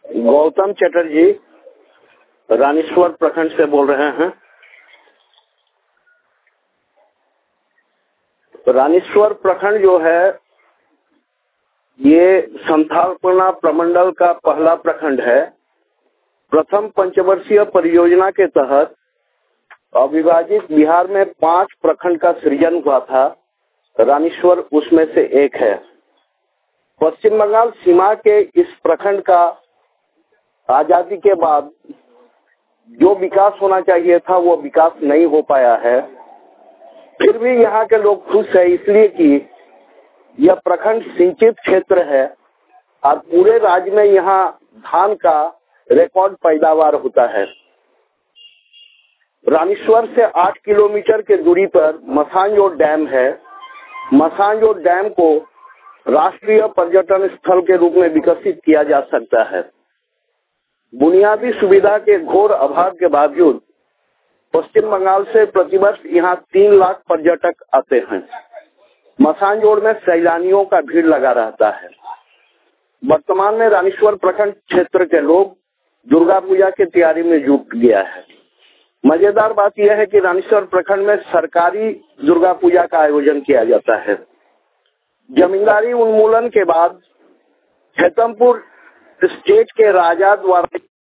गौतम चटर्जी रानीश्वर प्रखंड से बोल रहे हैं। रानीश्वर प्रखंड जो है ये संथालपना प्रमंडल का पहला प्रखंड है। प्रथम पंचवर्षीय परियोजना के तहत अविभाजित बिहार में 5 प्रखंड का सृजन हुआ था। रानीश्वर उसमें से एक है। पश्चिम बंगाल सीमा के इस प्रखंड का आजादी के बाद जो विकास होना चाहिए था वो विकास नहीं हो पाया है। फिर भी यहाँ के लोग खुश है इसलिए कि यह प्रखंड सिंचित क्षेत्र है और पूरे राज्य में यहाँ धान का रिकॉर्ड पैदावार होता है। रानीश्वर से 8 किलोमीटर के दूरी पर मसानजोर डैम है। मसानजोर डैम को राष्ट्रीय पर्यटन स्थल के रूप में विकसित किया जा सकता है। बुनियादी सुविधा के घोर अभाव के बावजूद पश्चिम बंगाल से प्रतिवर्ष यहाँ 3 लाख पर्यटक आते हैं। मसानजोर में सैलानियों का भीड़ लगा रहता है। वर्तमान में रानीश्वर प्रखंड क्षेत्र के लोग दुर्गा पूजा की तैयारी में जुट गया है। मजेदार बात यह है कि रानीश्वर प्रखंड में सरकारी दुर्गा पूजा का आयोजन किया जाता है। जमींदारी उन्मूलन के बाद हेतमपुर स्टेट के राजा द्वारा